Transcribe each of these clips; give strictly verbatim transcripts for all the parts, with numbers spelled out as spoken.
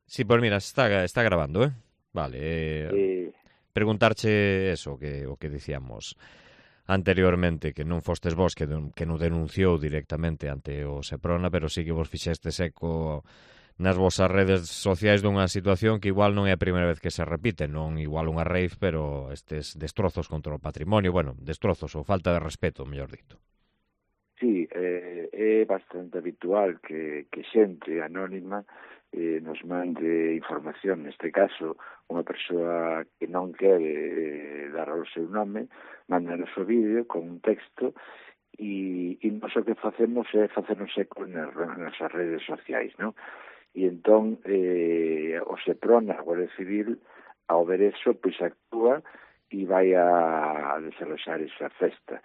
Sí, pues mira, está, está grabando, ¿eh? Vale. Eh, Eh, preguntarche eso, que o que dicíamos anteriormente, que non fostes vos que, den- que non denunciou directamente ante o Seprona, pero sí que vos fixestes eco nas vosas redes sociais dunha situación que igual non é a primeira vez que se repite, non igual unha rave, pero estes destrozos contra o patrimonio, bueno, destrozos ou falta de respeto, mellor dito. sí, eh, é bastante habitual que, que xente anónima eh, nos mande información. Neste caso, unha persoa que non quere eh, dar o seu nome, manda o seu vídeo con un texto e, e nós o que facemos é facernos eco nas, nas redes sociais, non? E entón, eh, o Seprona, a Guardia Civil, ao ver eso, pois actúa e vai a, a desarrollar esa festa.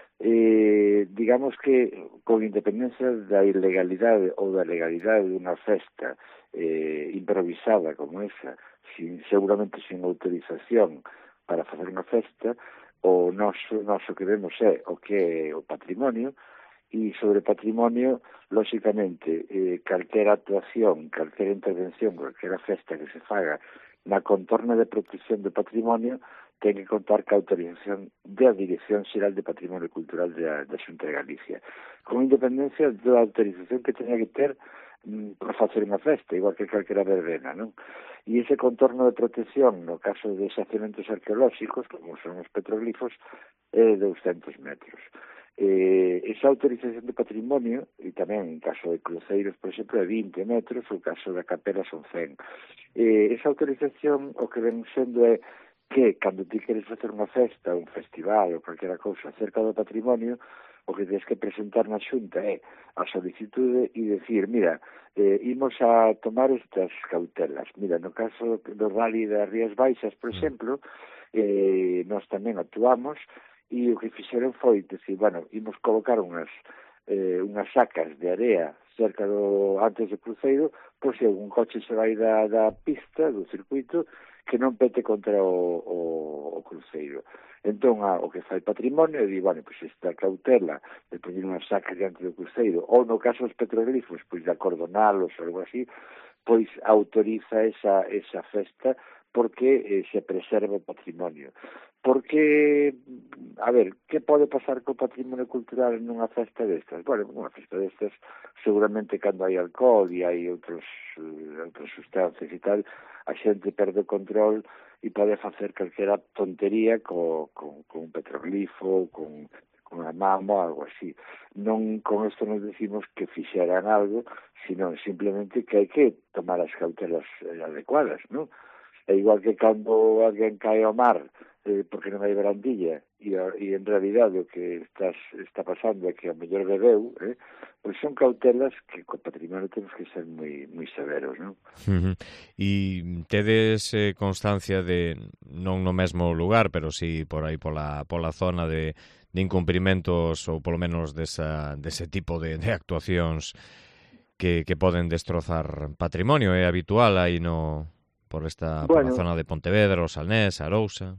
Eh, digamos que con independencia da ilegalidade ou da legalidade dunha festa eh, improvisada como esa, sin, seguramente sin autorización para facer unha festa, o noso, noso que vemos é o que é o patrimonio, e sobre patrimonio, lóxicamente, eh, calquera actuación, calquera intervención, calquera festa que se faga na contorna de protección do patrimonio ten que contar ca autorización da Dirección Xeral de Patrimonio Cultural da, da Xunta de Galicia, con independencia da autorización que teña que ter mm, para facer unha festa, igual que calquera verbena, non? E ese contorno de protección, no caso de xacementos arqueolóxicos, como son os petroglifos, é de douscentos metros. Eh, esa autorización de patrimonio, e tamén en caso de cruceiros, por exemplo, é vinte metros, o caso da capela son cen. Eh, esa autorización o que ven sendo é que, cando ti queres facer unha festa, un festival ou calquera cousa cerca do patrimonio, o que tens que presentar na xunta é a solicitude e decir, mira, eh, imos a tomar estas cautelas. Mira, no caso do Rally das Rías Baixas, por exemplo, eh, nós tamén actuamos e o que fixeron foi decir, bueno, imos colocar unhas eh, unhas sacas de area cerca do antes do cruceiro, por se algún coche se vai da, da pista, do circuito, que non pete contra o, o, o cruceiro. Entón, a, o que fai patrimonio, di, bueno, pois esta cautela de poñer unha saca diante do cruceiro, ou no caso dos petroglifos, pois de acordonalos ou algo así, pois autoriza esa, esa festa porque eh, se preserva o patrimonio. Porque, a ver, que pode pasar co patrimonio cultural nunha festa destas? Bueno, nunha festa destas, seguramente cando hai alcohol e hai outros, uh, outras sustancias e tal, a xente perde o control e pode facer calquera tontería co, con, con un petroglifo, con, con a mamo, algo así. Non con isto nos decimos que fixeran algo, sino simplemente que hai que tomar as cautelas eh, adecuadas, non? É igual que cando alguén cae ao mar eh, porque non hai barandilla e, e en realidade o que estás, está pasando é que o mellor bebeu, eh, pois son cautelas que co patrimonio temos que ser moi moi severos, non? Uh -huh. E tedes eh, constancia de, non no mesmo lugar, pero sí por aí pola, pola zona de, de incumprimentos ou polo menos desa, dese tipo de, de actuacións que, que poden destrozar patrimonio? É habitual aí no por esta por a Bueno, zona de Pontevedra, o Salnés, Arousa?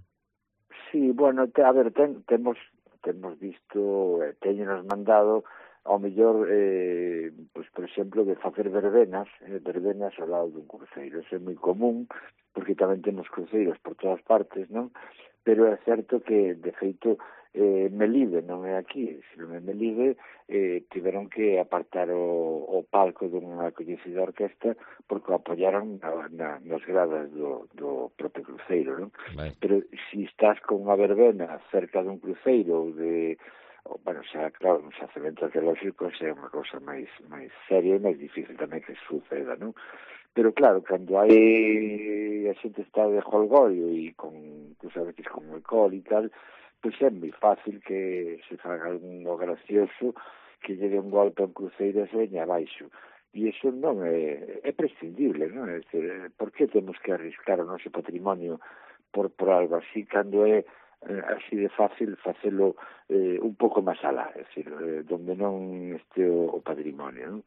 sí, bueno, te, a ver, ten, temos temos visto, eh, teñenos mandado ao mellor, eh, pues, por exemplo, de facer verbenas, eh, verbenas ao lado dun cruceiro. Eso é moi común, porque tamén temos cruceiros por todas partes, non? Pero é certo que, de feito, eh, Melide non é aquí, sino en Melide eh, tiveron que apartar o, o palco dunha coñecida orquesta porque o apoyaron na, na, nas gradas do, do propio cruceiro, non? Vai. Pero se estás con unha verbena cerca dun cruceiro ou de, ou, bueno, xa, claro, un xacemento arqueolóxico xa é unha cousa máis máis seria e máis difícil tamén que suceda, non? Pero claro, cando hai a xente está de jolgorio e con, pues a veces con alcohol e tal, pois é moi fácil que se faga algún gracioso que lle dé un golpe a un cruceiro e se veña abaixo. E iso non é, é prescindible, non? É dizer, por que temos que arriscar o noso patrimonio por, por algo así, cando é eh, así de fácil facelo eh, un pouco máis alá, é dicir, eh, donde non este o, o patrimonio, non?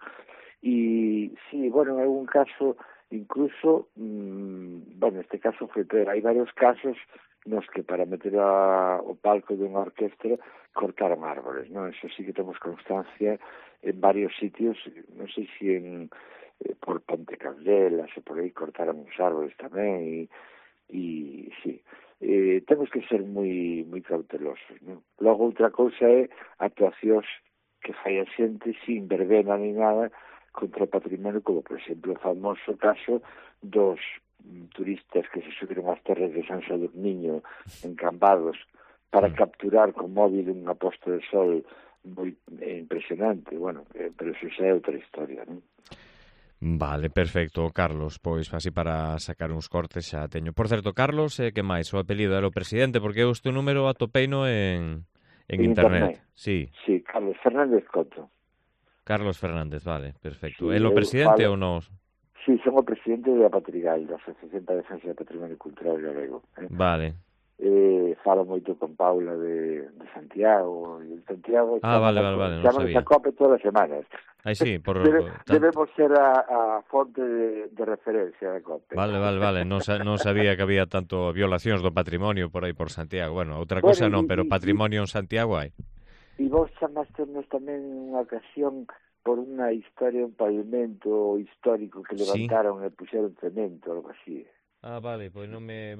E, sí, bueno, en algún caso, incluso, mmm, bueno, este caso foi peor, hai varios casos nos que para meter a, o palco dunha orquestra cortaron árboles, non? Eso sí que temos constancia en varios sitios, non sei se en, eh, por Ponte Candelas e por aí cortaron uns árboles tamén e, e sí, eh, temos que ser moi moi cautelosos, non? Logo outra cousa é actuacións que fai a xente sin verbena ni nada contra o patrimonio, como por exemplo o famoso caso dos turistas que se subiron ás terras de San Sadurniño encambados para mm. capturar con móvil unha posta de sol moi eh, impresionante, bueno, eh, pero eso xa é outra historia, non? Vale, perfecto, Carlos, pois así para sacar uns cortes xa teño. Por certo, Carlos, eh, que máis? O apelido era o presidente, porque eu este número atopeino en, en, en internet. internet. Sí. Sí, Carlos Fernández Coto. Carlos Fernández, vale, perfecto. Sí, é o presidente falo... ou non? Sí, son o presidente da Patrigal, da Asociación para a Defensa do Patrimonio Cultural Galego. Eh? Vale. Eh, falo moito con Paula de, de Santiago, e de Santiago ah, vale, vale, vale, non sabía. A COPE todas as semanas. Aí sí, por... Debe, tanto... debemos ser a, a fonte de, de referencia da COPE. Vale, vale, vale, non, sa, non sabía que había tanto violacións do patrimonio por aí por Santiago. Bueno, outra bueno, cosa non, y, pero y, patrimonio en Santiago hai. E vos chamastenos tamén unha ocasión por unha historia, un pavimento histórico que levantaron sí. E puxeron cemento, algo así. Ah, vale, pois non me...